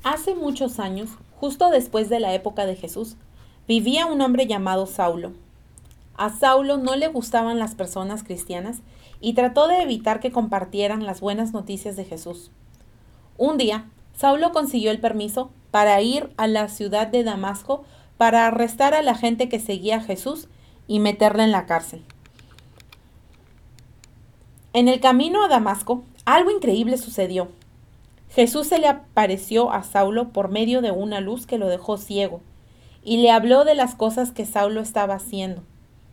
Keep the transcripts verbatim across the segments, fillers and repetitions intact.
Hace muchos años, justo después de la época de Jesús, vivía un hombre llamado Saulo. A Saulo no le gustaban las personas cristianas y trató de evitar que compartieran las buenas noticias de Jesús. Un día, Saulo consiguió el permiso para ir a la ciudad de Damasco para arrestar a la gente que seguía a Jesús y meterla en la cárcel. En el camino a Damasco, algo increíble sucedió. Jesús se le apareció a Saulo por medio de una luz que lo dejó ciego y le habló de las cosas que Saulo estaba haciendo.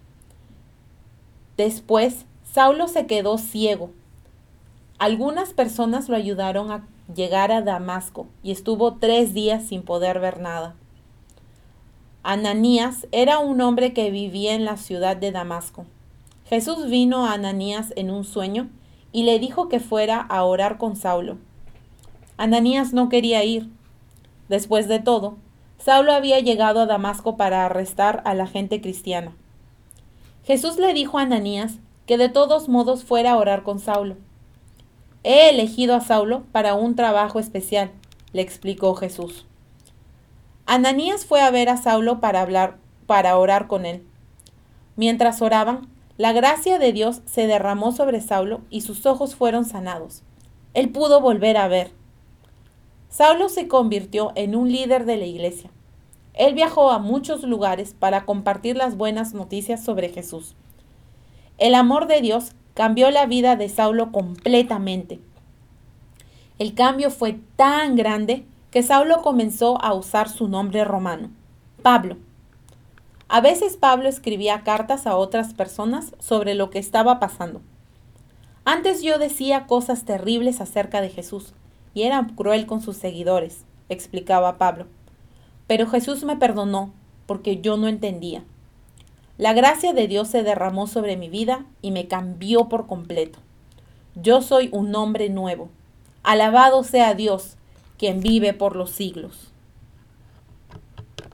Después, Saulo se quedó ciego. Algunas personas lo ayudaron a llegar a Damasco y estuvo tres días sin poder ver nada. Ananías era un hombre que vivía en la ciudad de Damasco. Jesús vino a Ananías en un sueño y le dijo que fuera a orar con Saulo. Ananías no quería ir. Después de todo, Saulo había llegado a Damasco para arrestar a la gente cristiana. Jesús le dijo a Ananías que de todos modos fuera a orar con Saulo. He elegido a Saulo para un trabajo especial, le explicó Jesús. Ananías fue a ver a Saulo para hablar, para orar con él. Mientras oraban, la gracia de Dios se derramó sobre Saulo y sus ojos fueron sanados. Él pudo volver a ver. Saulo se convirtió en un líder de la iglesia. Él viajó a muchos lugares para compartir las buenas noticias sobre Jesús. El amor de Dios cambió la vida de Saulo completamente. El cambio fue tan grande que Saulo comenzó a usar su nombre romano, Pablo. A veces Pablo escribía cartas a otras personas sobre lo que estaba pasando. Antes yo decía cosas terribles acerca de Jesús y era cruel con sus seguidores, explicaba Pablo. Pero Jesús me perdonó porque yo no entendía. La gracia de Dios se derramó sobre mi vida y me cambió por completo. Yo soy un hombre nuevo. Alabado sea Dios, quien vive por los siglos.